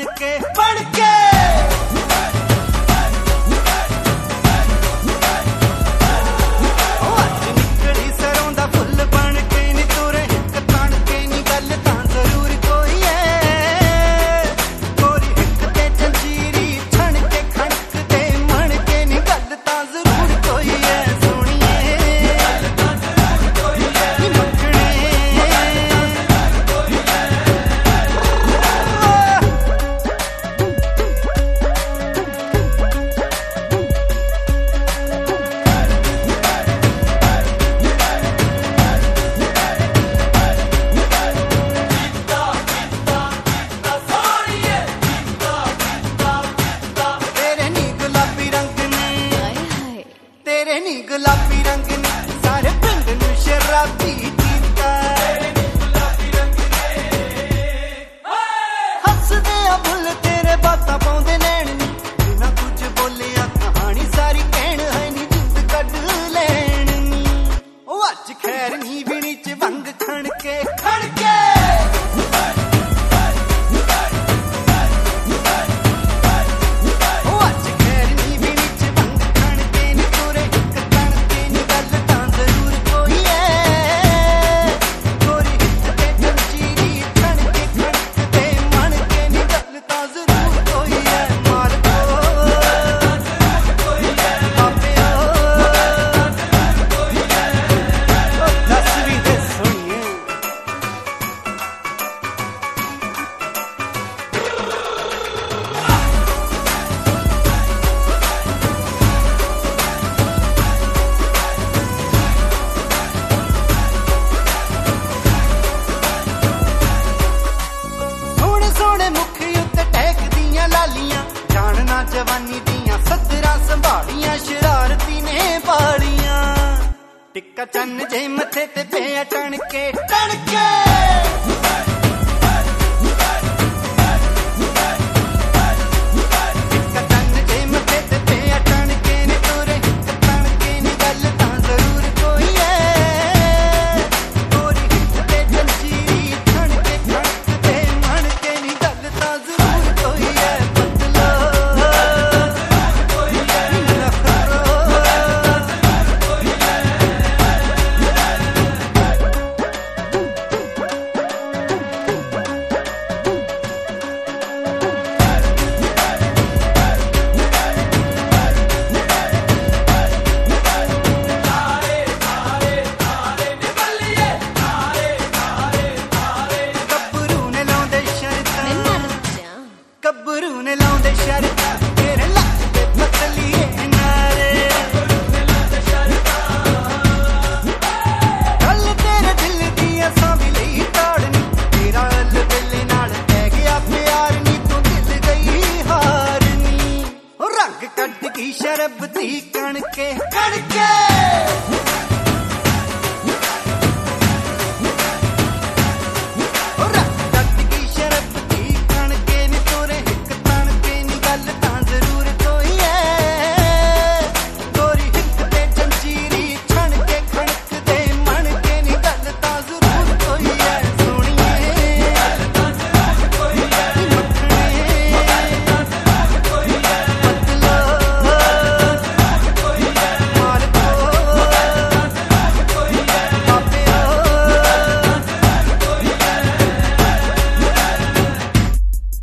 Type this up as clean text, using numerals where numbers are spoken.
बन के गुलाबी रंग ने सारे पिंड नूं शराबी कीता हसदे आ भुल तेरे बातां पाउंदे नैण नी बिना कुछ बोलिया कहानी सारी कहण है नी जिंद कढ लैण नी ओ अज खैर नी विणी च वंग खण के जवानी दियां सदरां संभालियां शरारती ने पालियां टिक्का चन्न जे मथे ते पिया टण के शरबती कण के